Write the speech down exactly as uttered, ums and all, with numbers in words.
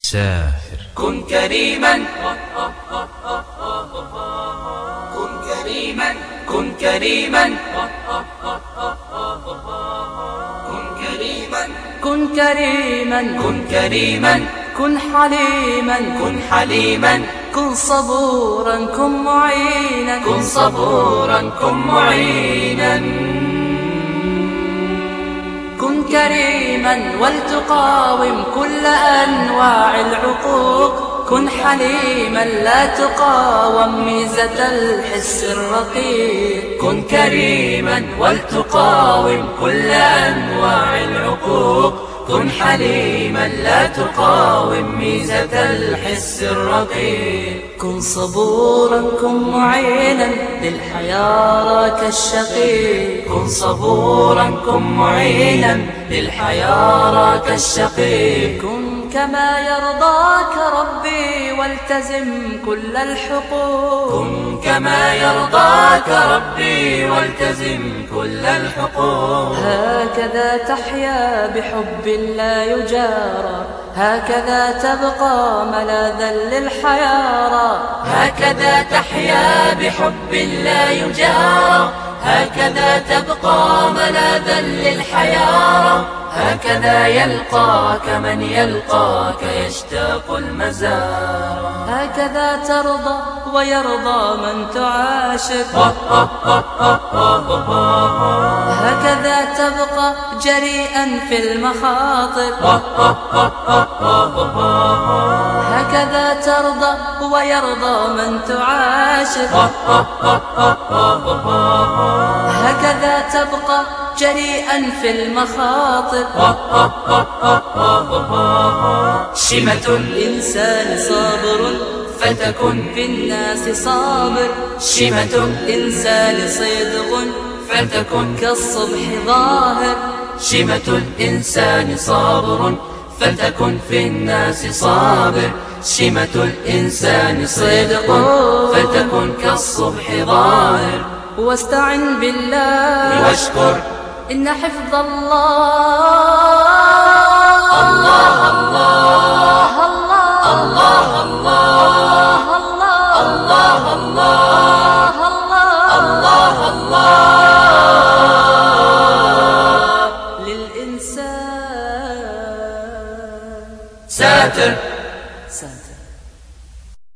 ساهر. كن كريما كن كريما كن كريما كن كريما كن كريما كن كريما كن حليما كن حليما كن صبورا كن معينا كن صبورا كن معينا كن كريما ولتقاوم كل أنواع العقوق كن حليما لا تقاوم ميزة الحس الرقيق كن كريما ولتقاوم كل أنواع العقوق كن حليما لا تقاوم ميزة الحس الرقيق كن صبورا كن معينا للحياة كالشقيق كن صبورا كن معينا للحياة كالشقيق كن كما يرضاك ربي والتزم كل الحقوق كن كما يرضاك ربي والتزم كل الحقوق هكذا تحيا بحب لا يجارى هكذا تبقى ملاذا للحيارى هكذا تحيا بحب لا يجارى هكذا تبقى ملاذا للحيارى هكذا يلقاك من يلقاك يشتاق المزار هكذا ترضى ويرضى من تعاشق هكذا تبقى جريئا في المخاطر هكذا ترضى ويرضى من تعاشق هكذا تبقى جريئا في المخاطر شمة الإنسان صابر فتكن في الناس صابر شمة الإنسان صدق فتكن كالصبح ظاهر شمة الإنسان صابر فتكن في الناس صابر شمة الإنسان صدق فتكن كالصبح ظاهر واستعن بالله واشكر إن حفظ الله